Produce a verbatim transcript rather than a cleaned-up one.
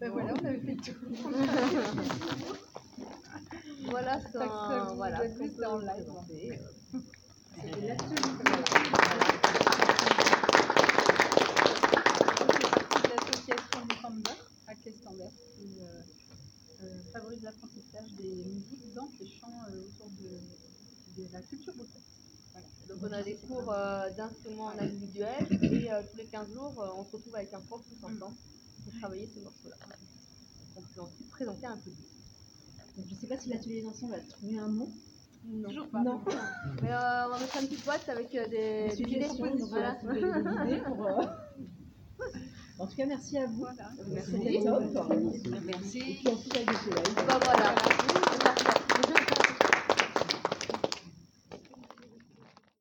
Ben voilà, on avait fait le tour. Voilà, c'est un... Voilà, c'est en live. C'était là-dessus. L'association des Canberra, à Clé-Standard, qui euh, euh, favorise l'apprentissage des musiques, danses et chants euh, autour de, de la culture bretonne. Voilà. Donc on a des cours euh, d'instruments en individuel et euh, tous les quinze jours, euh, on se retrouve avec un prof tous ensemble pour travailler ces morceaux-là. On peut ensuite présenter un public. Donc, je ne sais pas si l'atelier des anciens va trouver un nom. Non. Toujours pas. Non. Mais euh, on va mettre une petite boîte avec euh, des, Des des suggestions, idées. donc Voilà. voilà, si vous avez des idées pour, euh... En tout cas, merci à vous. Voilà. Merci. C'était top. Merci. Et puis en plus, avec des soleils. Bah, voilà.